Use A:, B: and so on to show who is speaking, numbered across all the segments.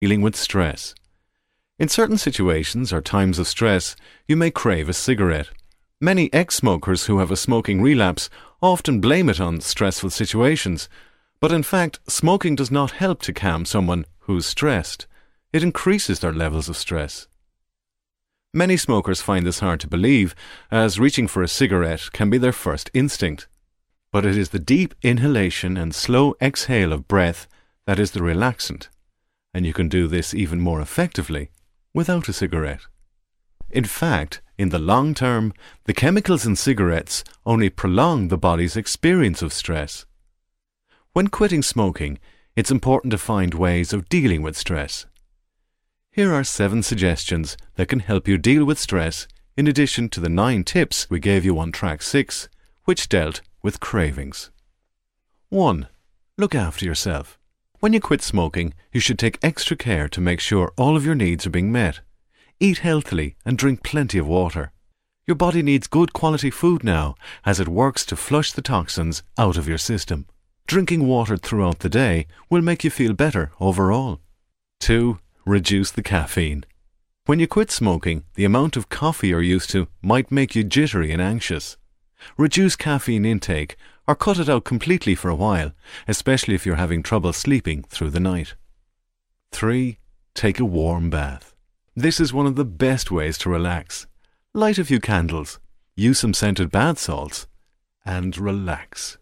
A: Dealing with stress. In certain situations or times of stress, you may crave a cigarette. Many ex-smokers who have a smoking relapse often blame it on stressful situations, but in fact, smoking does not help to calm someone who's stressed. It increases their levels of stress. Many smokers find this hard to believe, as reaching for a cigarette can be their first instinct. But it is the deep inhalation and slow exhale of breath that is the relaxant, and you can do this even more effectively without a cigarette. In fact, in the long term, the chemicals in cigarettes only prolong the body's experience of stress. When quitting smoking, it's important to find ways of dealing with stress. Here are 7 suggestions that can help you deal with stress in addition to the 9 tips we gave you on track 6, which dealt with cravings. 1. Look after yourself. When you quit smoking, you should take extra care to make sure all of your needs are being met. Eat healthily and drink plenty of water. Your body needs good quality food now as it works to flush the toxins out of your system. Drinking water throughout the day will make you feel better overall. 2. Reduce the caffeine. When you quit smoking, the amount of coffee you're used to might make you jittery and anxious. Reduce caffeine intake or cut it out completely for a while, especially if you're having trouble sleeping through the night. 3. Take a warm bath. This is one of the best ways to relax. Light a few candles, use some scented bath salts, and relax.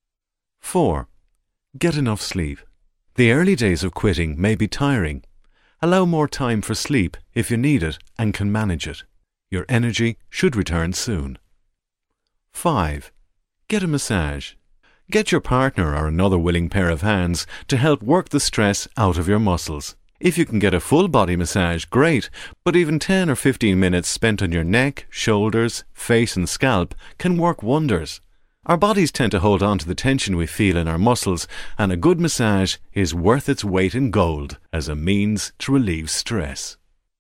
A: 4. Get enough sleep. The early days of quitting may be tiring. Allow more time for sleep if you need it and can manage it. Your energy should return soon. 5. Get a massage. Get your partner or another willing pair of hands to help work the stress out of your muscles. If you can get a full body massage, great, but even 10 or 15 minutes spent on your neck, shoulders, face and scalp can work wonders. Our bodies tend to hold on to the tension we feel in our muscles, and a good massage is worth its weight in gold as a means to relieve stress.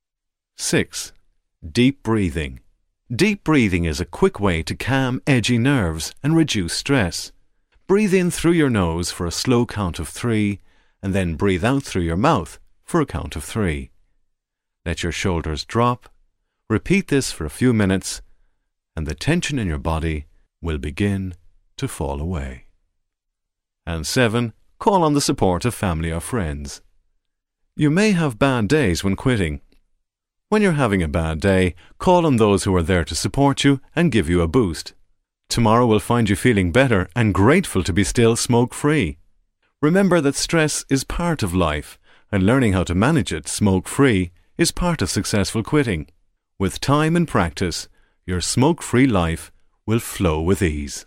A: 6. Deep breathing. Deep breathing is a quick way to calm edgy nerves and reduce stress. Breathe in through your nose for a slow count of 3, and then breathe out through your mouth for a count of 3. Let your shoulders drop. Repeat this for a few minutes, and the tension in your body will begin to fall away. And 7. Call on the support of family or friends. You may have bad days when quitting. When you're having a bad day, call on those who are there to support you and give you a boost. Tomorrow will find you feeling better and grateful to be still smoke-free. Remember that stress is part of life, and learning how to manage it smoke-free is part of successful quitting. With time and practice, your smoke-free life will flow with ease.